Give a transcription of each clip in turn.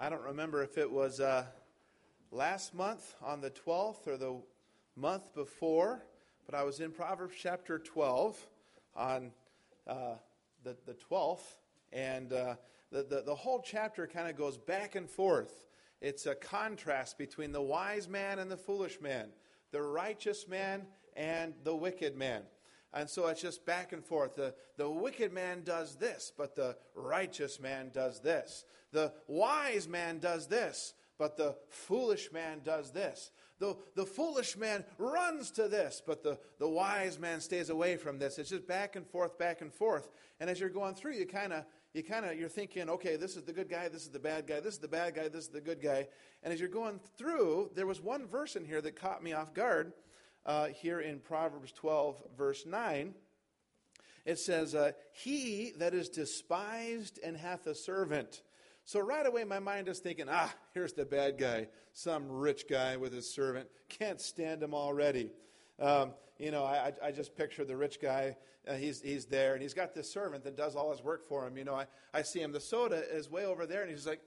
I don't remember if it was last month on the 12th or the month before, but I was in Proverbs chapter 12 on the 12th, and the whole chapter kind of goes back and forth. It's a contrast between the wise man and the foolish man, the righteous man and the wicked man. And so it's just back and forth. The wicked man does this, but the righteous man does this. The wise man does this, but the foolish man does this. The foolish man runs to this, but the wise man stays away from this. It's just back and forth, back and forth. And as you're going through, you're thinking, okay, this is the good guy, this is the bad guy, this is the bad guy, this is the good guy. And as you're going through, there was one verse in here that caught me off guard. Here in Proverbs 12, verse 9, it says, he that is despised and hath a servant. So right away my mind is thinking, here's the bad guy, some rich guy with his servant. Can't stand him already. I just picture the rich guy. He's there, and he's got this servant that does all his work for him. I see him. The soda is way over there, and he's like,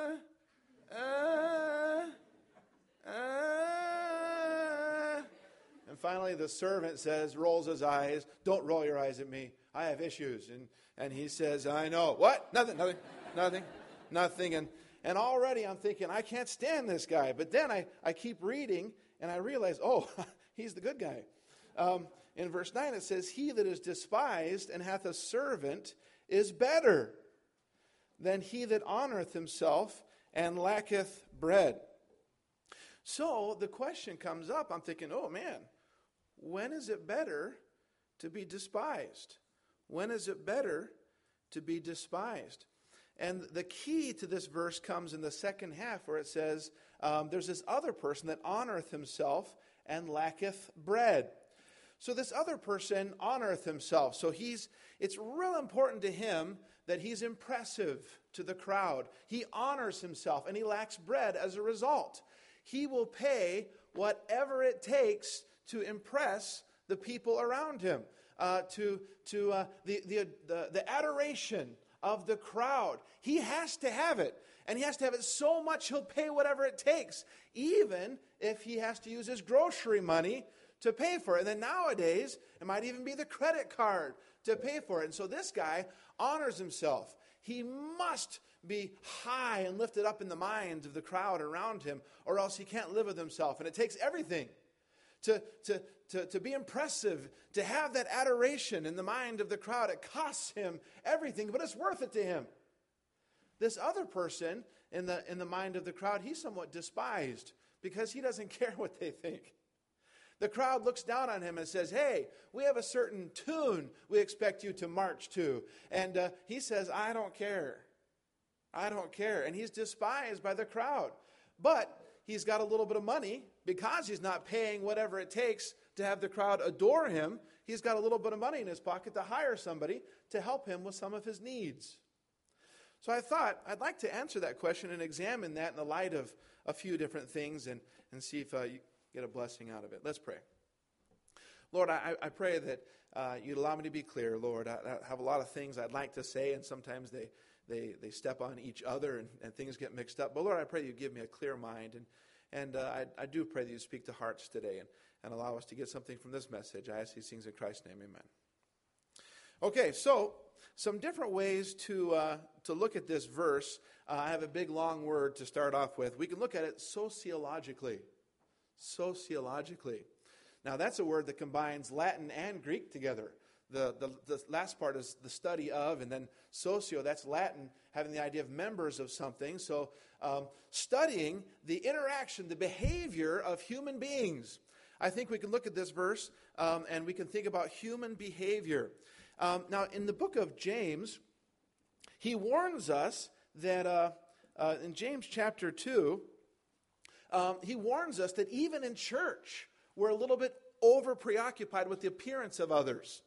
And finally the servant rolls his eyes, don't roll your eyes at me. I have issues. And he says, I know. What? Nothing. And already I'm thinking, I can't stand this guy. But then I keep reading, and I realize, he's the good guy. In verse 9 it says, he that is despised and hath a servant is better than he that honoreth himself and lacketh bread. So the question comes up, I'm thinking, when is it better to be despised? When is it better to be despised? And the key to this verse comes in the second half where it says, there's this other person that honoreth himself and lacketh bread. So this other person honoreth himself. So it's real important to him that he's impressive to the crowd. He honors himself and he lacks bread as a result. He will pay whatever it takes to impress the people around him, to the adoration of the crowd. He has to have it, and he has to have it so much he'll pay whatever it takes, even if he has to use his grocery money to pay for it. And then nowadays, it might even be the credit card to pay for it. And so this guy honors himself. He must be high and lifted up in the minds of the crowd around him, or else he can't live with himself. And it takes everything to be impressive, to have that adoration in the mind of the crowd. It costs him everything, but it's worth it to him. This other person in the mind of the crowd, he's somewhat despised because he doesn't care what they think. The crowd looks down on him and says, hey, we have a certain tune we expect you to march to. And he says, I don't care. And he's despised by the crowd. But he's got a little bit of money because he's not paying whatever it takes to have the crowd adore him. He's got a little bit of money in his pocket to hire somebody to help him with some of his needs. So I thought I'd like to answer that question and examine that in the light of a few different things and see if you get a blessing out of it. Let's pray. Lord, I pray that you'd allow me to be clear, Lord. I have a lot of things I'd like to say, and sometimes they step on each other and things get mixed up. But Lord, I pray you give me a clear mind. And I do pray that you speak to hearts today and allow us to get something from this message. I ask these things in Christ's name, amen. Okay, so some different ways to look at this verse. I have a big, long word to start off with. We can look at it sociologically. Sociologically. Now, that's a word that combines Latin and Greek together. The last part is the study of, and then socio, that's Latin, having the idea of members of something. So studying the interaction, the behavior of human beings. I think we can look at this verse and we can think about human behavior. Now, in the book of James, he warns us that in James chapter 2, he warns us that even in church, we're a little bit over preoccupied with the appearance of others.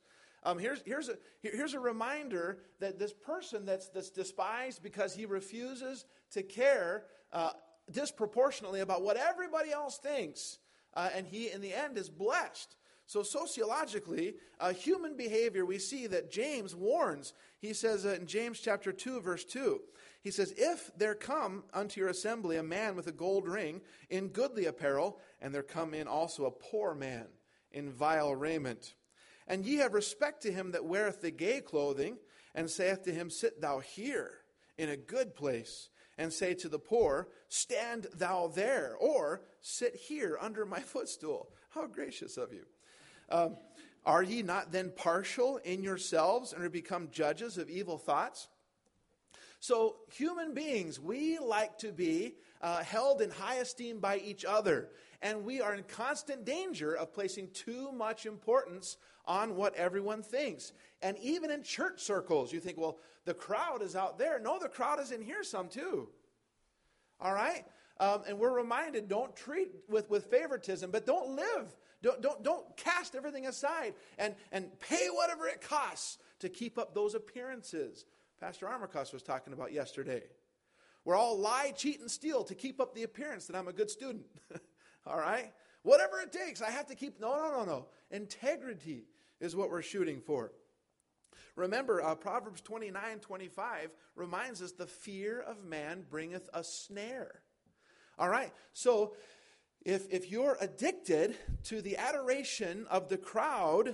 Here's a reminder that this person that's despised because he refuses to care disproportionately about what everybody else thinks, and he in the end is blessed. So sociologically, human behavior, we see that James warns. He says in James chapter 2, verse 2, He says, if there come unto your assembly a man with a gold ring in goodly apparel, and there come in also a poor man in vile raiment, and ye have respect to him that weareth the gay clothing, and saith to him, sit thou here in a good place, and say to the poor, stand thou there, or sit here under my footstool. How gracious of you. Are ye not then partial in yourselves, and are become judges of evil thoughts? So human beings, we like to be held in high esteem by each other. And we are in constant danger of placing too much importance on what everyone thinks. And even in church circles, you think, well, the crowd is out there. No, the crowd is in here some too. All right? And we're reminded, don't treat with favoritism, but don't live. Don't cast everything aside and pay whatever it costs to keep up those appearances. Pastor Armacost was talking about yesterday. We're all lie, cheat, and steal to keep up the appearance that I'm a good student. All right? Whatever it takes, I have to keep... No. Integrity is what we're shooting for. Remember, Proverbs 29:25 reminds us the fear of man bringeth a snare. All right? So, if you're addicted to the adoration of the crowd,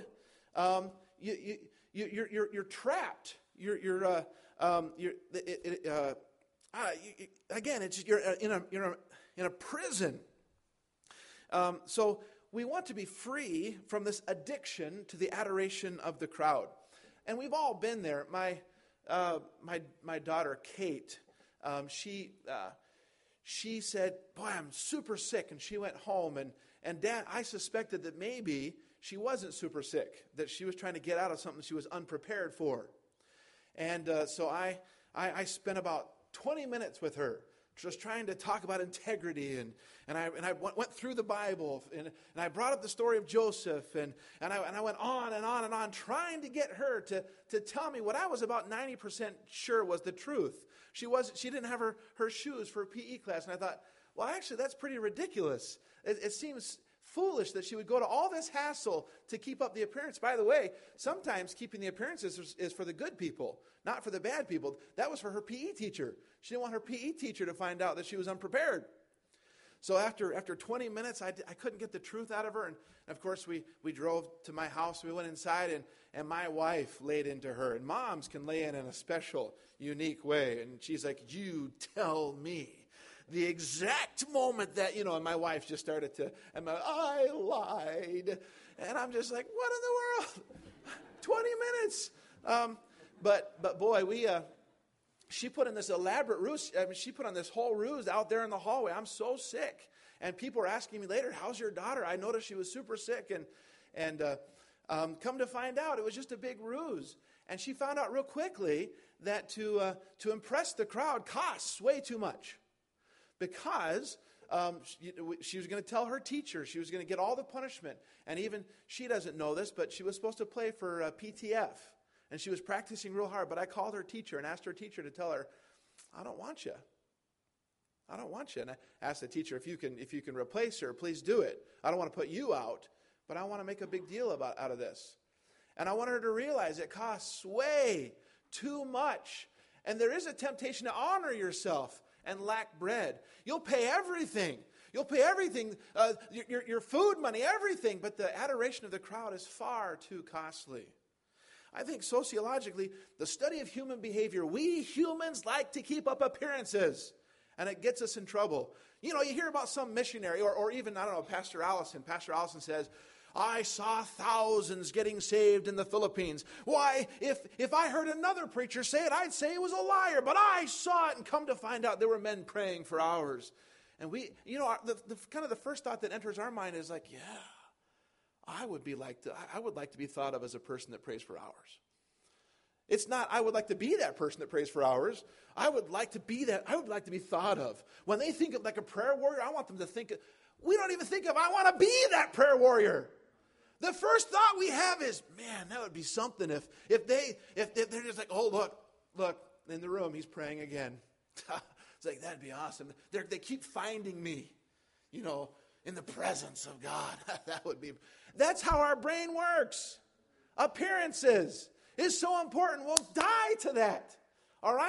you're trapped. You're in a prison. So we want to be free from this addiction to the adoration of the crowd, and we've all been there. My daughter Kate, she said, "Boy, I'm super sick," and she went home. And Dad, I suspected that maybe she wasn't super sick, that she was trying to get out of something she was unprepared for. And so I spent about 20 minutes with her, just trying to talk about integrity, and I went through the Bible, and I brought up the story of Joseph, and I went on and on and on, trying to get her to tell me what I was about 90% sure was the truth. She didn't have her shoes for a PE class, and I thought, well, actually, that's pretty ridiculous. It seems foolish that she would go to all this hassle to keep up the appearance. By the way, sometimes keeping the appearances is for the good people, not for the bad people. That was for her PE teacher. She didn't want her PE teacher to find out that she was unprepared. So after 20 minutes, I couldn't get the truth out of her. And of course, we drove to my house. We went inside, and my wife laid into her. And moms can lay in a special, unique way. And she's like, you tell me the exact moment that, and my wife just started to, I lied. And I'm just like, what in the world? 20 minutes. But boy, she put in this elaborate ruse. She put on this whole ruse out there in the hallway. I'm so sick. And people were asking me later, how's your daughter? I noticed she was super sick. And come to find out, it was just a big ruse. And she found out real quickly that to impress the crowd costs way too much. Because she was going to tell her teacher, she was going to get all the punishment. And even she doesn't know this, but she was supposed to play for PTF. And she was practicing real hard. But I called her teacher and asked her teacher to tell her, I don't want you. I don't want you. And I asked the teacher, if you can replace her, please do it. I don't want to put you out, but I want to make a big deal out of this. And I want her to realize it costs way too much. And there is a temptation to honor yourself and lack bread. You'll pay everything. You'll pay everything, your food money, everything. But the adoration of the crowd is far too costly. I think sociologically, the study of human behavior, we humans like to keep up appearances. And it gets us in trouble. You hear about some missionary or even, Pastor Allison. Pastor Allison says, I saw thousands getting saved in the Philippines. Why, if I heard another preacher say it, I'd say it was a liar. But I saw it, and come to find out there were men praying for hours. And we, the first thought that enters our mind is like, yeah, I would like to be thought of as a person that prays for hours. It's not, I would like to be that person that prays for hours. I would like to be that. I would like to be thought of. When they think of like a prayer warrior, I want them to think, we don't even think of, I want to be that prayer warrior. The first thought we have is, man, that would be something if they're just like, oh, look, in the room, he's praying again. It's like, that'd be awesome. They keep finding me, in the presence of God. That's how our brain works. Appearances is so important. We'll die to that. All right?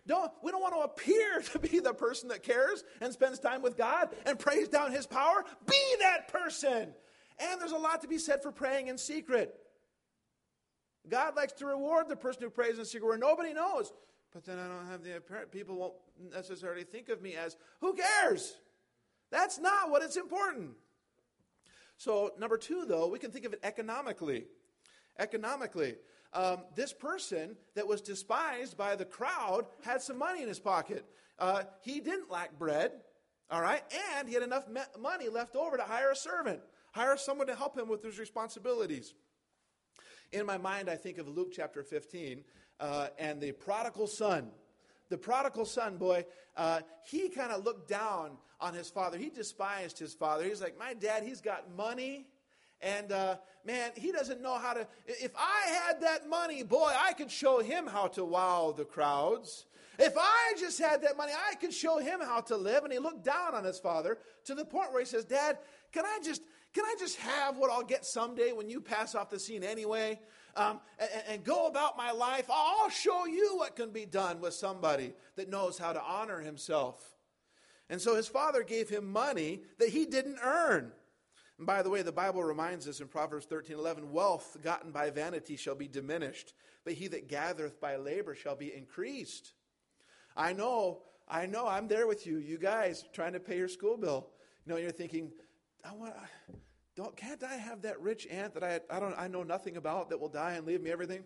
We don't want to appear to be the person that cares and spends time with God and prays down his power. Be that person. And there's a lot to be said for praying in secret. God likes to reward the person who prays in secret where nobody knows. But then I don't have the apparent, people won't necessarily think of me as, who cares? That's not what it's important. So number 2, though, we can think of it economically. Economically, this person that was despised by the crowd had some money in his pocket. He didn't lack bread, all right, and he had enough money left over to hire a servant, hire someone to help him with his responsibilities. In my mind, I think of Luke chapter 15 and the prodigal son. The prodigal son, boy, he kind of looked down on his father. He despised his father. He's like, my dad, he's got money. And, man, he doesn't know how to. If I had that money, boy, I could show him how to wow the crowds. If I just had that money, I could show him how to live. And he looked down on his father to the point where he says, Dad, can I just have what I'll get someday when you pass off the scene anyway? And go about my life. I'll show you what can be done with somebody that knows how to honor himself. And so his father gave him money that he didn't earn. And by the way, the Bible reminds us in Proverbs 13:11, wealth gotten by vanity shall be diminished, but he that gathereth by labor shall be increased. I know, I'm there with you. You guys trying to pay your school bill. You know, you're thinking, can't I have that rich aunt that I know nothing about that will die and leave me everything?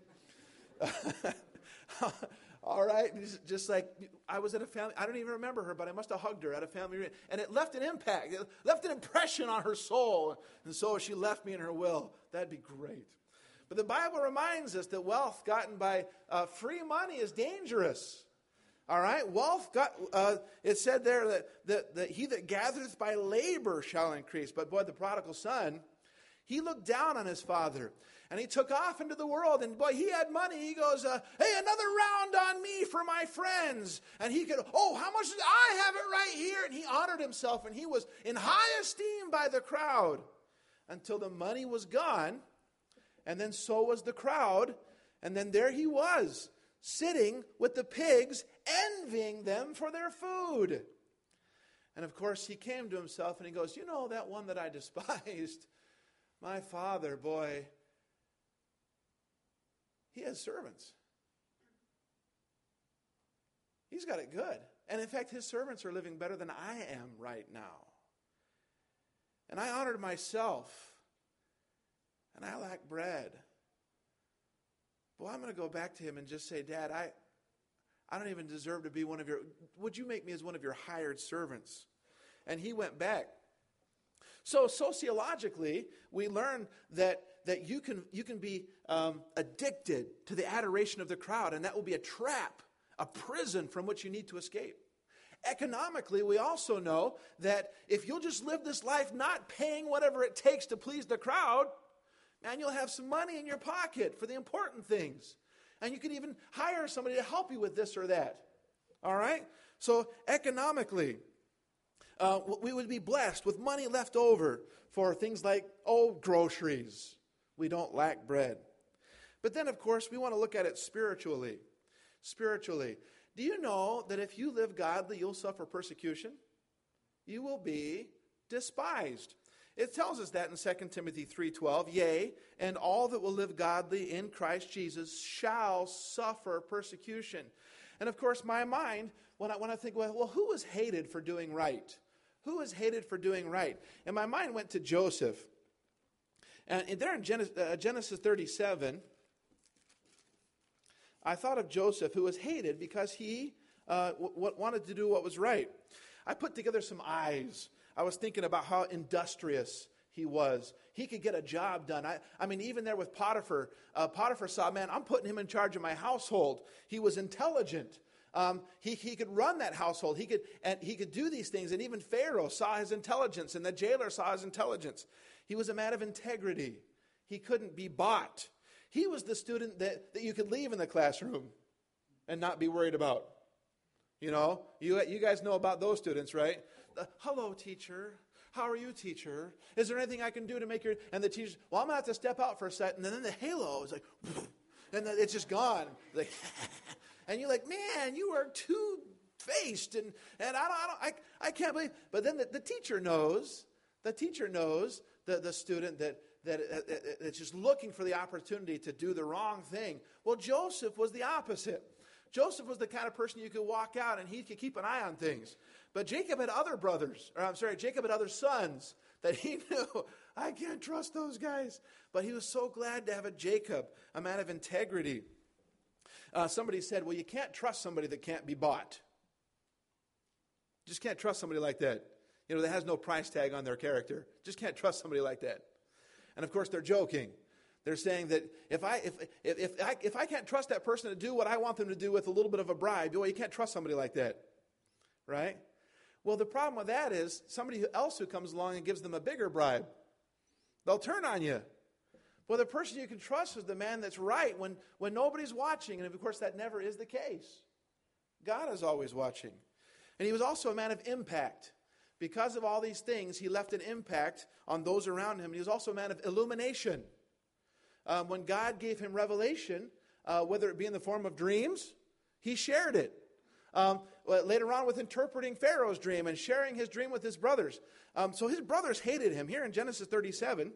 All right, just like I was at a family, I don't even remember her, but I must have hugged her at a family reunion, and it left an impact. It left an impression on her soul, and so she left me in her will. That'd be great. But the Bible reminds us that wealth gotten by free money is dangerous. All right, wealth it said there that he that gathereth by labor shall increase. But boy, the prodigal son, he looked down on his father. And he took off into the world, and boy, he had money. He goes, hey, another round on me for my friends. And he could, how much did I have it right here? And he honored himself, and he was in high esteem by the crowd until the money was gone, and then so was the crowd. And then there he was, sitting with the pigs, envying them for their food. And of course, he came to himself, and he goes, you know, that one that I despised, my father, boy, he has servants. He's got it good. And in fact, his servants are living better than I am right now. And I honored myself. And I lack bread. Well, I'm going to go back to him and just say, Dad, I don't even deserve to be one of your, would you make me as one of your hired servants? And he went back. So sociologically, we learn that you can be addicted to the adoration of the crowd, and that will be a trap, a prison from which you need to escape. Economically, we also know that if you'll just live this life not paying whatever it takes to please the crowd, man, you'll have some money in your pocket for the important things. And you can even hire somebody to help you with this or that. All right? So economically, we would be blessed with money left over for things like, groceries. We don't lack bread. But then, of course, we want to look at it spiritually. Spiritually. Do you know that if you live godly, you'll suffer persecution? You will be despised. It tells us that in 2 Timothy 3:12, yea, and all that will live godly in Christ Jesus shall suffer persecution. And of course, my mind, when I think, well, who was hated for doing right? Who was hated for doing right? And my mind went to Joseph. And there in Genesis 37, I thought of Joseph, who was hated because he wanted to do what was right. I put together some eyes. I was thinking about how industrious he was. He could get a job done. I mean, even there with Potiphar, Potiphar saw, man, I'm putting him in charge of my household. He was intelligent. He could run that household. He could do these things. And even Pharaoh saw his intelligence, and the jailer saw his intelligence. He was a man of integrity. He couldn't be bought. He was the student that you could leave in the classroom and not be worried about. You know, you guys know about those students, right? Hello, teacher. How are you, teacher? Is there anything I can do to make your... And the teacher, well, I'm going to have to step out for a second. And then the halo is like... And then it's just gone. Like, And you're like, man, you are two-faced, and I can't believe. But then the teacher knows. The teacher knows the student that's just looking for the opportunity to do the wrong thing. Well, Joseph was the opposite. Joseph was the kind of person you could walk out and he could keep an eye on things. But Jacob had other Jacob had other sons that he knew, I can't trust those guys. But he was so glad to have a Jacob, a man of integrity. Somebody said, well, you can't trust somebody that can't be bought. Just can't trust somebody like that. That has no price tag on their character. Just can't trust somebody like that. And of course, they're joking. They're saying that if I can't trust that person to do what I want them to do with a little bit of a bribe, well, you can't trust somebody like that, right? Well, the problem with that is somebody else who comes along and gives them a bigger bribe, they'll turn on you. Well, the person you can trust is the man that's right when nobody's watching, and of course, that never is the case. God is always watching, and he was also a man of impact. Because of all these things, he left an impact on those around him. He was also a man of illumination. When God gave him revelation, whether it be in the form of dreams, he shared it. Later on with interpreting Pharaoh's dream and sharing his dream with his brothers. So his brothers hated him. Here in Genesis 37,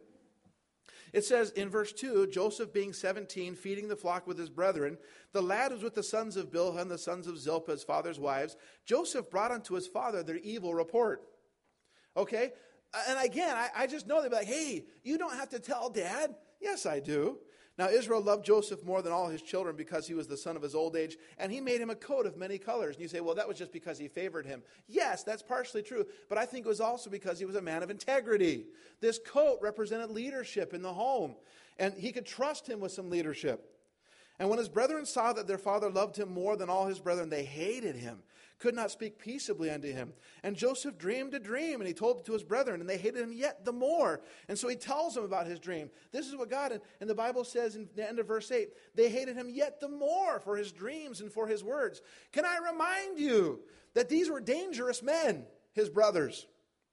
it says in verse 2, Joseph being 17, feeding the flock with his brethren, the lad was with the sons of Bilhah and the sons of Zilpah, his father's wives. Joseph brought unto his father their evil report. Okay? And again, I just know they'd be like, hey, you don't have to tell Dad. Yes, I do. Now, Israel loved Joseph more than all his children because he was the son of his old age, and he made him a coat of many colors. And you say, well, that was just because he favored him. Yes, that's partially true, but I think it was also because he was a man of integrity. This coat represented leadership in the home, and he could trust him with some leadership. And when his brethren saw that their father loved him more than all his brethren, they hated him, could not speak peaceably unto him. And Joseph dreamed a dream, and he told it to his brethren, and they hated him yet the more. And so he tells them about his dream. This is what God, and the Bible says in the end of verse 8, they hated him yet the more for his dreams and for his words. Can I remind you that these were dangerous men, his brothers?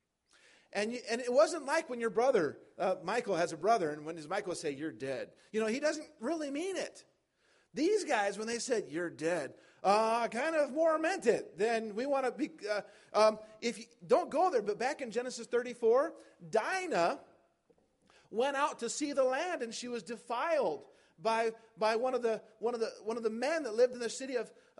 And it wasn't like when your brother, Michael has a brother, and when his Michael say, you're dead. He doesn't really mean it. These guys, when they said, you're dead, kind of more meant it than we want to be. If you don't go there, but back in Genesis 34, Dinah went out to see the land, and she was defiled by one of the men that lived in the city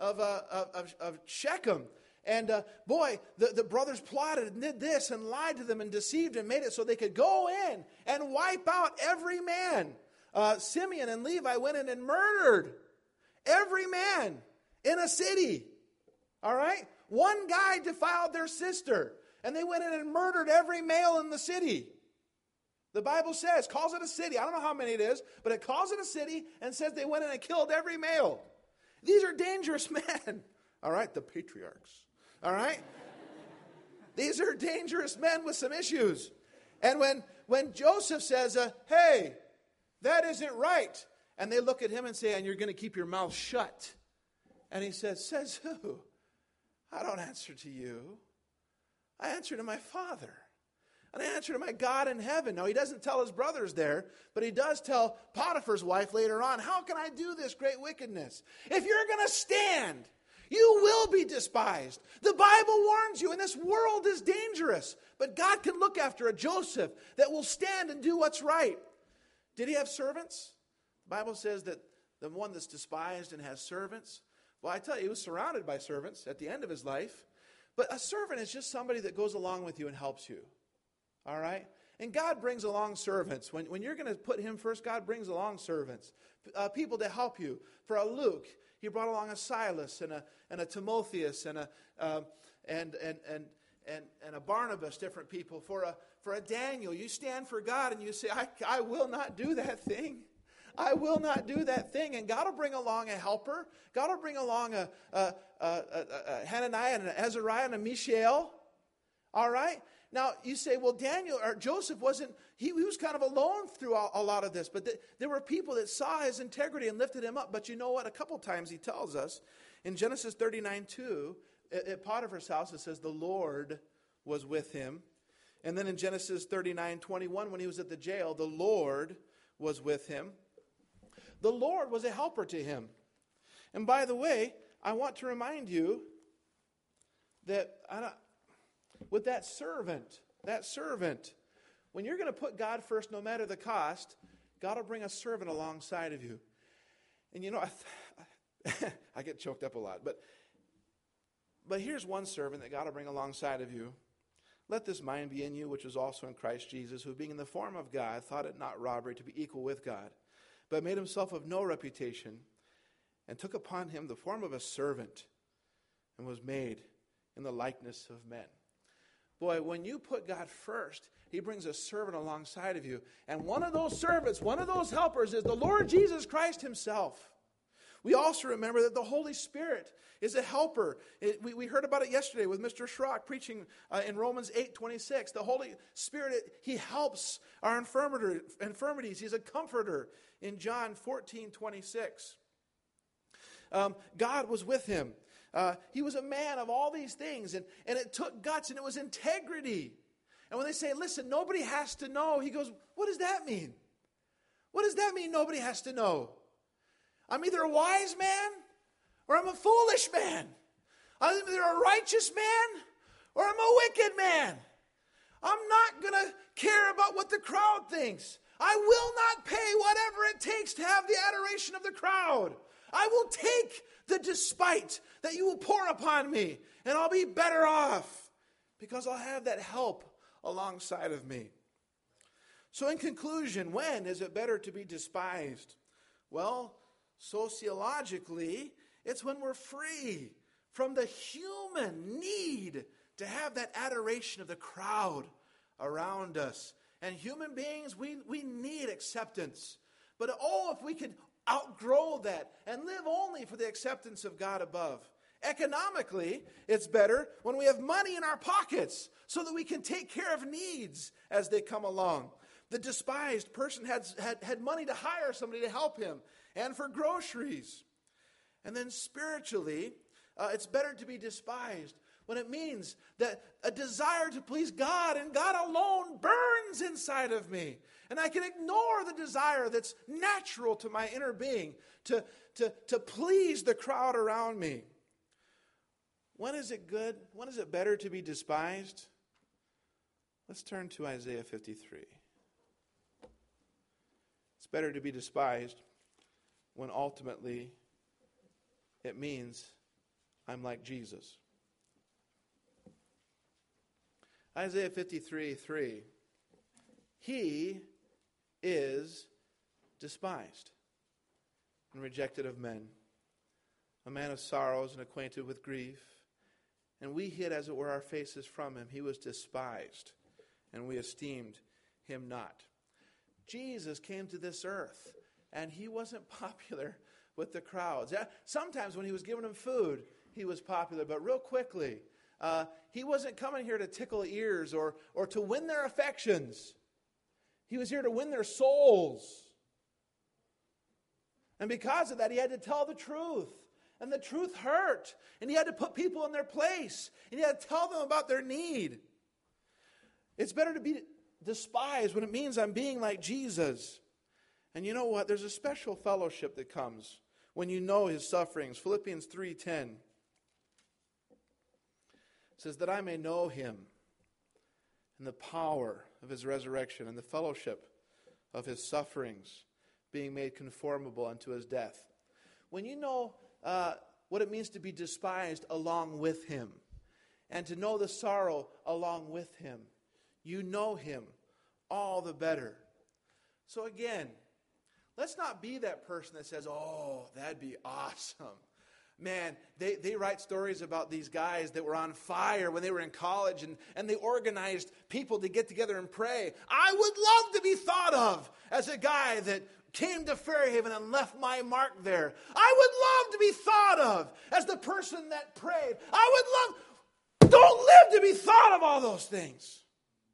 of Shechem. And the brothers plotted and did this and lied to them and deceived and made it so they could go in and wipe out every man. Simeon and Levi went in and murdered every man in a city. All right? One guy defiled their sister, and they went in and murdered every male in the city. The Bible says, calls it a city. I don't know how many it is, but it calls it a city and says they went in and killed every male. These are dangerous men. All right? The patriarchs. All right? These are dangerous men with some issues. And when Joseph says, hey, that isn't right. And they look at him and say, and you're going to keep your mouth shut. And he says who? I don't answer to you. I answer to my Father. And I answer to my God in heaven. Now, he doesn't tell his brothers there, but he does tell Potiphar's wife later on, how can I do this great wickedness? If you're going to stand, you will be despised. The Bible warns you, and this world is dangerous. But God can look after a Joseph that will stand and do what's right. Did he have servants? The Bible says that the one that's despised and has servants. Well, I tell you, he was surrounded by servants at the end of his life. But a servant is just somebody that goes along with you and helps you. All right? And God brings along servants. When you're going to put him first, God brings along servants. People to help you. For a Luke, he brought along a Silas and a Timotheus and a Barnabas, different people. For a Daniel, you stand for God and you say, I will not do that thing. I will not do that thing. And God will bring along a helper. God will bring along a Hananiah and an Azariah and a Mishael. All right? Now, you say, well, Daniel or Joseph he was kind of alone through a lot of this. But there were people that saw his integrity and lifted him up. But you know what? A couple times he tells us in Genesis 39:2, at Potiphar's house, it says the Lord was with him. And then in Genesis 39:21, when he was at the jail, the Lord was with him. The Lord was a helper to him. And by the way, I want to remind you that with that servant, when you're going to put God first no matter the cost, God will bring a servant alongside of you. And I get choked up a lot, but here's one servant that God will bring alongside of you. Let this mind be in you, which was also in Christ Jesus, who being in the form of God, thought it not robbery to be equal with God, but made himself of no reputation, and took upon him the form of a servant, and was made in the likeness of men. Boy, when you put God first, he brings a servant alongside of you. And one of those servants, one of those helpers is the Lord Jesus Christ himself. We also remember that the Holy Spirit is a helper. We heard about it yesterday with Mr. Schrock preaching in Romans 8:26. The Holy Spirit, he helps our infirmities. He's a comforter in John 14:26. God was with him. He was a man of all these things, and it took guts, and it was integrity. And when they say, listen, nobody has to know, he goes, what does that mean? What does that mean, nobody has to know? I'm either a wise man or I'm a foolish man. I'm either a righteous man or I'm a wicked man. I'm not going to care about what the crowd thinks. I will not pay whatever it takes to have the adoration of the crowd. I will take the despite that you will pour upon me, and I'll be better off because I'll have that help alongside of me. So in conclusion, when is it better to be despised? Well, sociologically, it's when we're free from the human need to have that adoration of the crowd around us. And human beings, we need acceptance. But if we could outgrow that and live only for the acceptance of God above. Economically, it's better when we have money in our pockets so that we can take care of needs as they come along. The despised person had money to hire somebody to help him and for groceries. And then spiritually, it's better to be despised when it means that a desire to please God and God alone burns inside of me. And I can ignore the desire that's natural to my inner being to please the crowd around me. When is it good? When is it better to be despised? Let's turn to Isaiah 53. It's better to be despised when ultimately it means I'm like Jesus. Isaiah 53:3. He is despised and rejected of men, a man of sorrows and acquainted with grief. And we hid, as it were, our faces from him. He was despised, and we esteemed him not. Jesus came to this earth, and he wasn't popular with the crowds. Sometimes when he was giving them food, he was popular, but real quickly, he wasn't coming here to tickle ears or to win their affections. He was here to win their souls. And because of that, he had to tell the truth. And the truth hurt. And he had to put people in their place. And he had to tell them about their need. It's better to be despised when it means I'm being like Jesus. And you know what? There's a special fellowship that comes when you know his sufferings. Philippians 3:10 says that I may know him and the power of his resurrection and the fellowship of his sufferings, being made conformable unto his death. When you know what it means to be despised along with him and to know the sorrow along with him, you know him all the better. So again, let's not be that person that says, oh, that'd be awesome. Man, they write stories about these guys that were on fire when they were in college and they organized people to get together and pray. I would love to be thought of as a guy that came to Fairhaven and left my mark there. I would love to be thought of as the person that prayed. Don't live to be thought of all those things.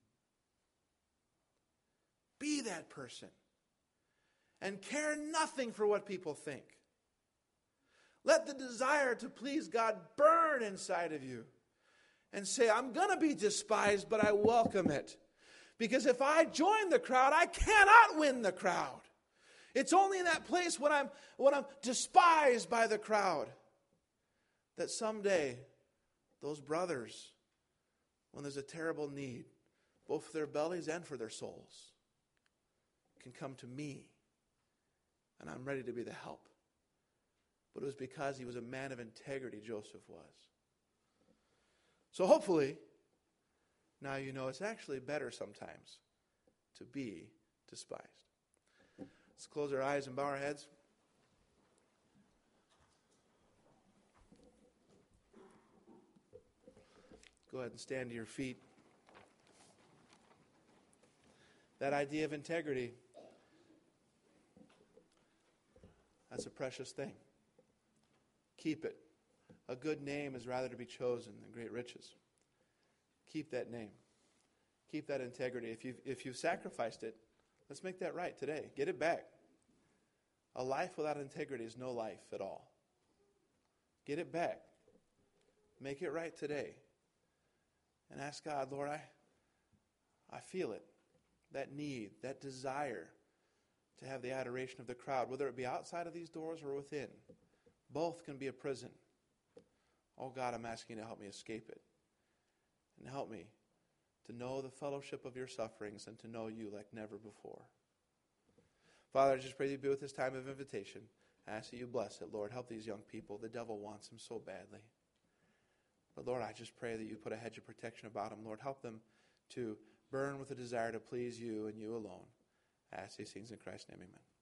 Be that person and care nothing for what people think. Let the desire to please God burn inside of you and say, I'm going to be despised, but I welcome it. Because if I join the crowd, I cannot win the crowd. It's only in that place when I'm despised by the crowd that someday those brothers, when there's a terrible need, both for their bellies and for their souls, can come to me, and I'm ready to be the help. But it was because he was a man of integrity, Joseph was. So hopefully, now you know it's actually better sometimes to be despised. Let's close our eyes and bow our heads. Go ahead and stand to your feet. That idea of integrity, that's a precious thing. Keep it. A good name is rather to be chosen than great riches. Keep that name. Keep that integrity. If you've sacrificed it, let's make that right today. Get it back. A life without integrity is no life at all. Get it back. Make it right today. And ask God, Lord, I feel it. That need, that desire to have the adoration of the crowd, whether it be outside of these doors or within. Both can be a prison. Oh God, I'm asking you to help me escape it. And help me to know the fellowship of your sufferings and to know you like never before. Father, I just pray that you be with this time of invitation. I ask that you bless it. Lord, help these young people. The devil wants them so badly. But Lord, I just pray that you put a hedge of protection about them. Lord, help them to burn with a desire to please you and you alone. I ask these things in Christ's name, amen.